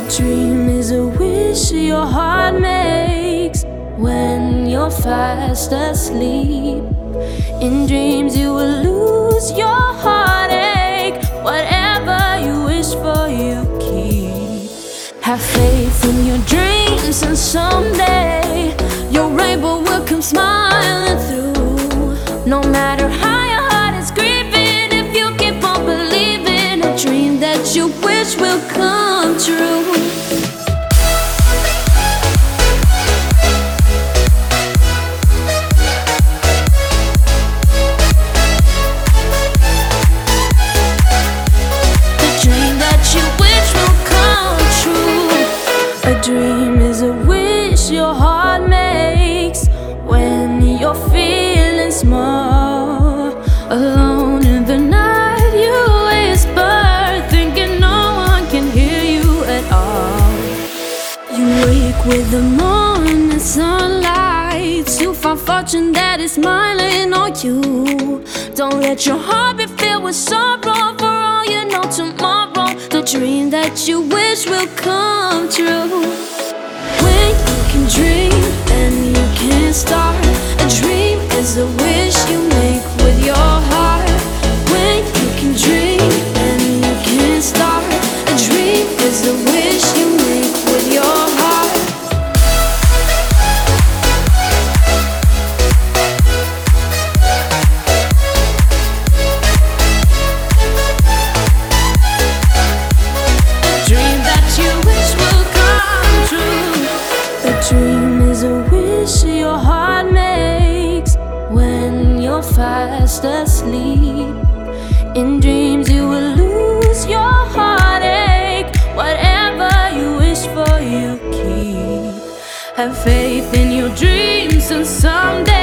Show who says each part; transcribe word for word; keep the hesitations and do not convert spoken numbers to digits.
Speaker 1: dream is a wish your heart makes when you're fast asleep. In dreams you will lose your heartache. Whatever you wish for, you keep. Have faith in your dreams, and someday your rainbow will come smiling through. No matter how your heart is grieving, if you keep on believing, a dream that you wish will come true. A dream is a wish your heart makes when you're feeling small. Alone in the night you whisper, thinking no one can hear you at all. You wake with the morning sunlight to find fortune that is smiling on you. Don't let your heart be filled with sorrow, for all you know tomorrow the dream that you wish will come true. When you can dream and you can't start, a dream is a wish you make with your heart. When you can dream and you can't start, a dream is a wish you make with your heart. A dream is a wish your heart makes when you're fast asleep. In dreams you will lose your heartache. Whatever you wish for, you keep. Have faith in your dreams, and someday